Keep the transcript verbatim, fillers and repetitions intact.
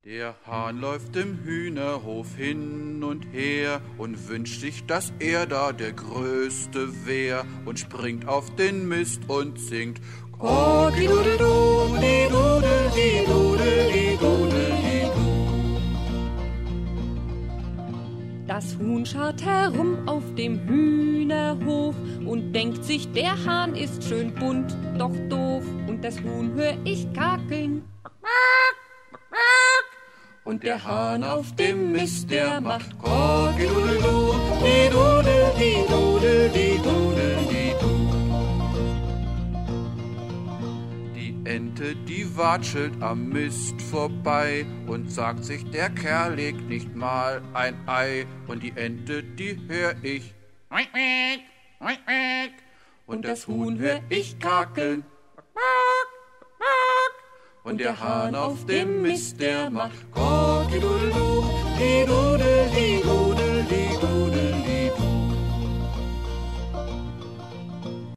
Der Hahn läuft im Hühnerhof hin und her und wünscht sich, dass er da der Größte wär und springt auf den Mist und singt Cocky-Doodle-Doo, di-Doodle, di-Doodle, di-Doodle, di-Doo. Das Huhn schaut herum auf dem Hühnerhof und denkt sich, der Hahn ist schön bunt, doch doof. Und das Huhn hör ich kakeln. Und der Hahn auf dem Mist, der macht Cocky-Doodle-Doo, di-Doodle, di-Doodle, di-Doodle, di-Doo. Die Ente, die watschelt am Mist vorbei und sagt sich, der Kerl legt nicht mal ein Ei. Und die Ente, die hör ich und das Huhn hör ich kakeln. Und der Hahn auf dem Mist, der macht Cocky-Doodle-Doo, di-Doodle, di-Doodle.